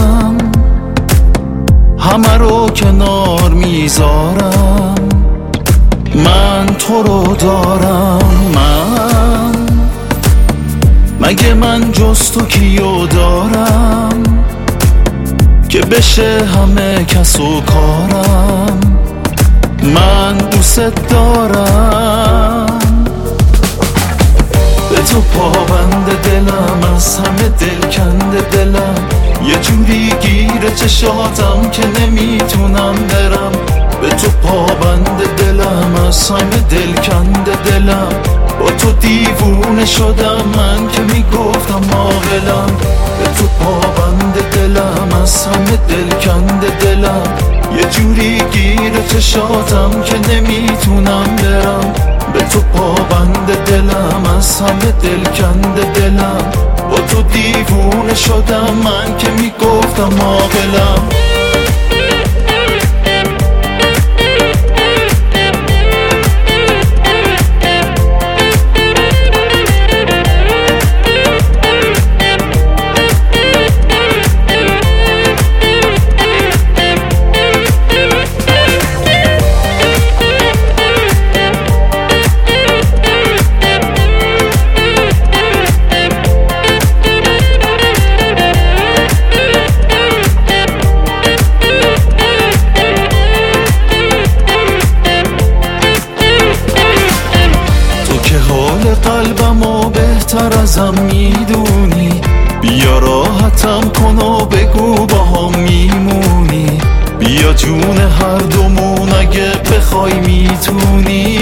دارم، همه رو کنار میذارم. من تو رو دارم، من مگه من جز تو کیو دارم که بشه همه کس و کارم. من دوست دارم، به تو پابند دلم، از همه دل کنده دلم. یه جوری گیره چشاتم که نمیتونم برم. به تو پابند دلم، از همه دل کنده دلم. با تو دیوونه شدم من که میگفتم عاقلم. به تو پابند دلم، از همه دل کنده دلم. یه جوری گیره چشاتم که نمیتونم برم. به تو پابند دلم، از همه دل کنده دلم. با تو دیوونه شدم من که میگفتم عاقلم. قلبمو بهتر ازم میدونی، بیا راحتم کن و بگو با هم میمونی. بیا جون هر دومون اگه بخوای میتونی.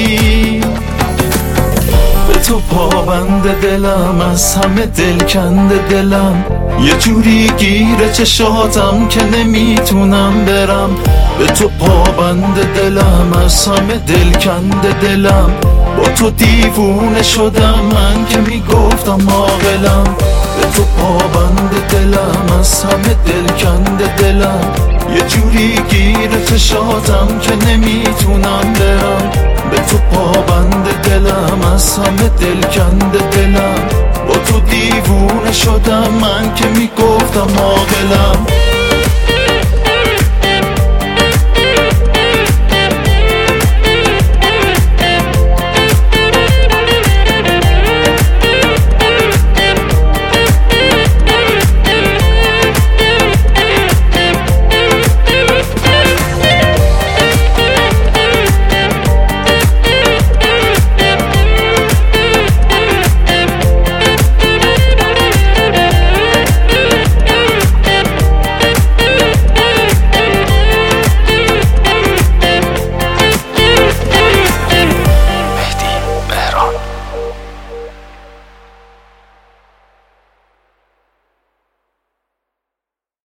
به تو پابند دلم، از همه دل کنده دلم. یه جوری گیره چشاتم که نمیتونم برم. به تو پابند دلم، از همه دل کنده دلم. با تو دیوونه شدم من که میگفتم عاقلم. به تو پابند دلم، از همه دل کنده دلم. یه جوری گیره چشاتم که نمیتونم برم. به تو پابند دلم، از همه دل کنده دلم. با تو دیوونه شدم من که میگفتم عاقلم.